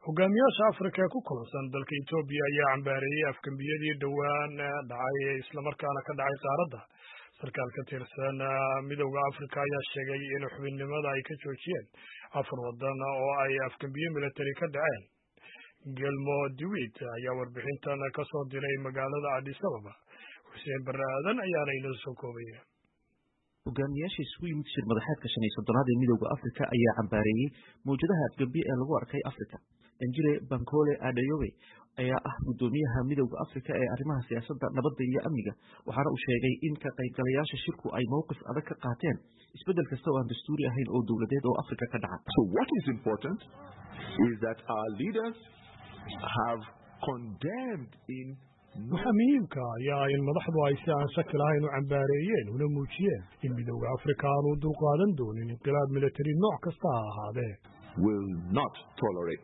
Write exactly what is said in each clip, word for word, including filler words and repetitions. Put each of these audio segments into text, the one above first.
hogaamiyaasha Afrika ku kulansan dalka Itoobiya ayaa cambaareeyay afgambiyadii dhawaan dhacay isla markaana ka dhacay qaaradda. Sarkaal ka tirsan midowga Afrika ayaa sheegay in xubinimada ay ka joojiyeen afar wadan oo ay afgambiyo military ka dhaceen. Gelmo Diwit ayaa warbixintan ka soo diray magaalada Addis Ababa. Hussein Baraadan ayaana inoo soo koobaya. hogaamiyaasha isugu yimid shir madaxeedka shan iyo soddonaad ee midowga Afrika ayaa cambaareeyay mowjadaha afgambiye ee lagu arkay Afrika. Danjire Bankole Adeyowe ayaa ah gudoomiyaha midowga Afrika ee arrimaha siyaasadda, nabadda iyo amniga, waxaana uu sheegay in ka qaybgalayaasha shirku ay mowqif adag ka qaateen isbedel kasta oo aan dastuuri ahayn oo dowladeed oo Afrika ka dhaca. So what is important is that our leaders have condemned in waxa muhiimka ayaa in madaxdu ay si aan shaki lahayn u cambaareeyeen una muujiyeen in midowga Afrika aanu dulqaadan doonin inqilaab military nooc kasta ha ahaadee. Will not tolerate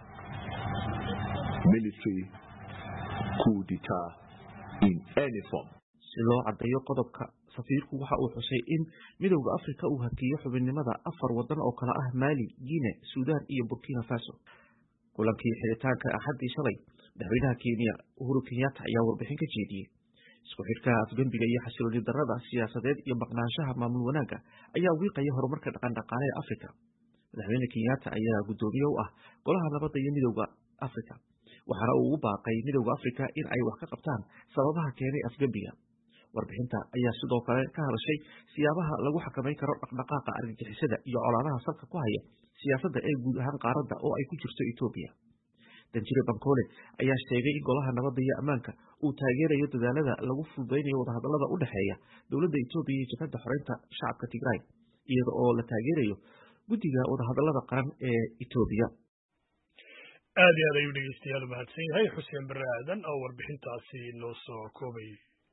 military coup d'etat in any form. Si loo caddeeyo qodobka, safiirku waxa uu xusay in midowga Afrika uu hakiyo xubinnimada afar wadan oo kala ah Mali, Guinea, Suudaan iyo Burkina Faso. kulankii xiritaanka Axaddii shalay, madaxweynaha Kenya Uhuru Kenyatta ayaa warbixin ka jeediyey. Isku xidhka afgambiga iyo xasilooni darrada siyaasadeed iyo maqnaanshaha maamul wanaagga ayaa wiiqaya horumarka dhaqan-dhaqaale ee Afrika. Madaxweyne Kenyatta ayaa gudoomiye u ah Golaha Nabadda iyo Midowga Afrika, waxaana uu u baaqay midowga Afrika in ay wax ka qabtaan sababaha keenay afgambiga. Warbixinta ayaa sidoo kale ka hadashay siyaabaha lagu xakameyn karo dhaqdhaqaaqa argagixisada iyo colaadaha salka ku haya siyaasadda ee guud ahaan qaaradda oo ay ku jirto Itoobiya. Danjire Bankole ayaa sheegay in Golaha Nabadda iyo Ammaanka uu taageerayo dadaalada lagu fududeynayo wadahadallada u dhexeeya dowladda Itoobiya iyo Jabhadda Xoreynta Shacabka Tigray, iyada oo la taageerayo guddiga wadahadallada qaran ee Itoobiya. aad iyo aad ayuu dhegeystayaal mahadsan yahay Xuseen Baraadan oo warbixintaasi noo soo koobay.